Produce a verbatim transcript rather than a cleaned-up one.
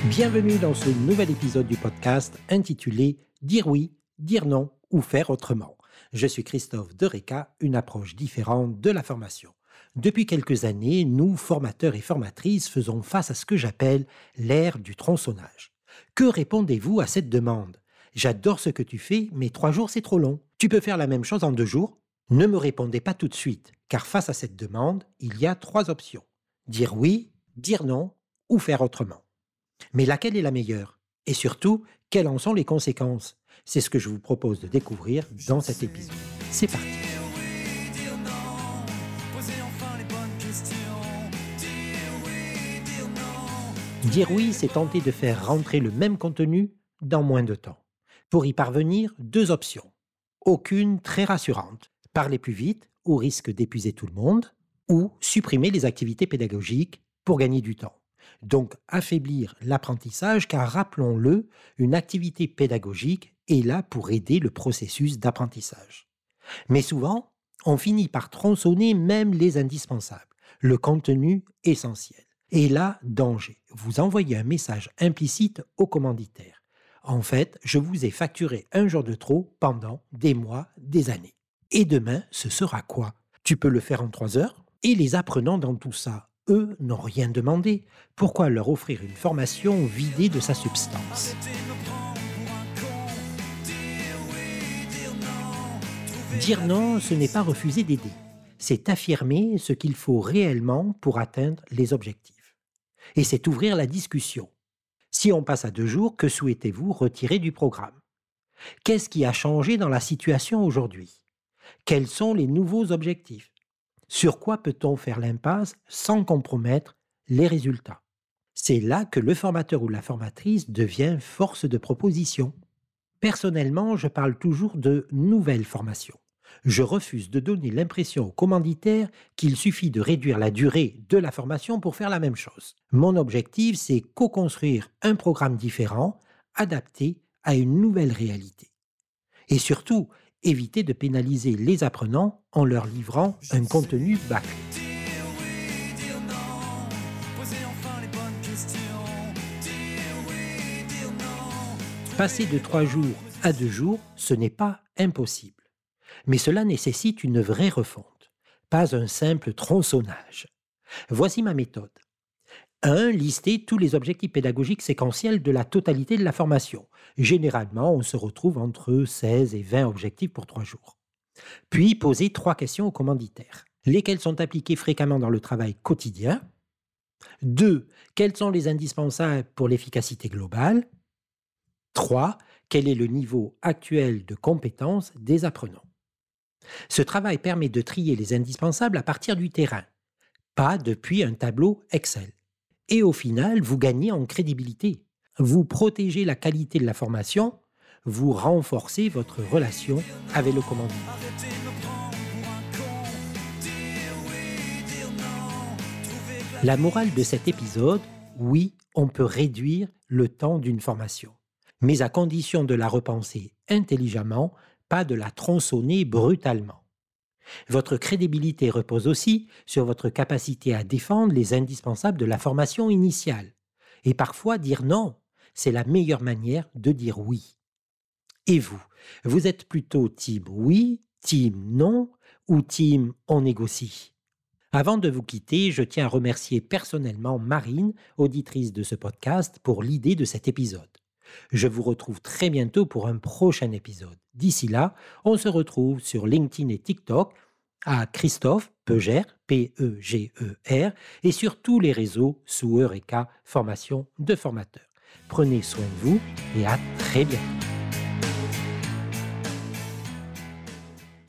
Bienvenue dans ce nouvel épisode du podcast intitulé « Dire oui, dire non ou faire autrement ». Je suis Christophe Dereka, une approche différente de la formation. Depuis quelques années, nous, formateurs et formatrices, faisons face à ce que j'appelle l'ère du tronçonnage. Que répondez-vous à cette demande ? J'adore ce que tu fais, mais trois jours c'est trop long. Tu peux faire la même chose en deux jours ? Ne me répondez pas tout de suite, car face à cette demande, il y a trois options. Dire oui, dire non ou faire autrement. Mais laquelle est la meilleure ? Et surtout, quelles en sont les conséquences ? C'est ce que je vous propose de découvrir dans cet épisode. C'est parti. Dire oui, c'est tenter de faire rentrer le même contenu dans moins de temps. Pour y parvenir, deux options. Aucune très rassurante. Parler plus vite, au risque d'épuiser tout le monde, ou supprimer les activités pédagogiques pour gagner du temps. Donc, affaiblir l'apprentissage, car rappelons-le, une activité pédagogique est là pour aider le processus d'apprentissage. Mais souvent, on finit par tronçonner même les indispensables, le contenu essentiel. Et là, danger, vous envoyez un message implicite au commanditaire. En fait, je vous ai facturé un jour de trop pendant des mois, des années. Et demain, ce sera quoi ? Tu peux le faire en trois heures ? Et les apprenants dans tout ça, eux, n'ont rien demandé. Pourquoi leur offrir une formation vidée de sa substance ? Dire non, ce n'est pas refuser d'aider. C'est affirmer ce qu'il faut réellement pour atteindre les objectifs. Et c'est ouvrir la discussion. Si on passe à deux jours, que souhaitez-vous retirer du programme ? Qu'est-ce qui a changé dans la situation aujourd'hui ? Quels sont les nouveaux objectifs ? Sur quoi peut-on faire l'impasse sans compromettre les résultats ? C'est là que le formateur ou la formatrice devient force de proposition. Personnellement, je parle toujours de nouvelles formations. Je refuse de donner l'impression aux commanditaires qu'il suffit de réduire la durée de la formation pour faire la même chose. Mon objectif, c'est co-construire un programme différent, adapté à une nouvelle réalité. Et surtout, éviter de pénaliser les apprenants en leur livrant un contenu bâclé. Passer de trois jours à deux jours, ce n'est pas impossible. Mais cela nécessite une vraie refonte, pas un simple tronçonnage. Voici ma méthode. un. Lister tous les objectifs pédagogiques séquentiels de la totalité de la formation. Généralement, on se retrouve entre seize et vingt objectifs pour trois jours. Puis, poser trois questions aux commanditaires. Lesquels sont appliqués fréquemment dans le travail quotidien ? deux. Quels sont les indispensables pour l'efficacité globale ? trois. Quel est le niveau actuel de compétence des apprenants ? Ce travail permet de trier les indispensables à partir du terrain, pas depuis un tableau Excel. Et au final, vous gagnez en crédibilité. Vous protégez la qualité de la formation, vous renforcez votre relation avec le commanditaire. La morale de cet épisode, oui, on peut réduire le temps d'une formation, mais à condition de la repenser intelligemment, pas de la tronçonner brutalement. Votre crédibilité repose aussi sur votre capacité à défendre les indispensables de la formation initiale. Et parfois, dire non, c'est la meilleure manière de dire oui. Et vous, vous êtes plutôt team oui, team non ou team on négocie ? Avant de vous quitter, je tiens à remercier personnellement Marine, auditrice de ce podcast, pour l'idée de cet épisode. Je vous retrouve très bientôt pour un prochain épisode. D'ici là, on se retrouve sur LinkedIn et TikTok à Christophe Peuger, P E G E R, et sur tous les réseaux sous Eureka Formation de formateurs. Prenez soin de vous et à très bientôt.